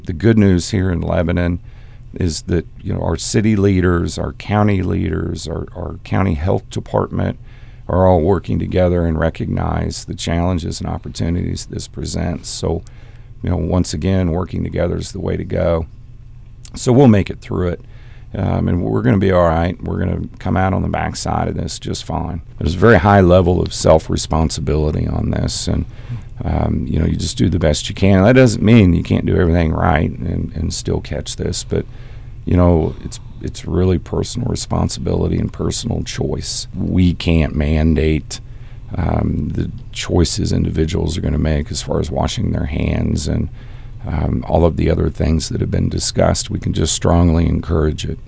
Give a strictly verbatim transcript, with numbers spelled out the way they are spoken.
The good news here in Lebanon is that, you know, our city leaders, our county leaders, our, our county health department are all working together and recognize the challenges and opportunities this presents. So, you know, once again, working together is the way to go. So we'll make it through it. Um, and we're going to be all right. We're going to come out on the backside of this just fine. There's a very high level of self-responsibility on this, and um, you know, you just do the best you can. That doesn't mean you can't do everything right and, and still catch this, but you know, it's it's really personal responsibility and personal choice. We can't mandate um, the choices individuals are going to make as far as washing their hands and Um, all of the other things that have been discussed. We can just strongly encourage it.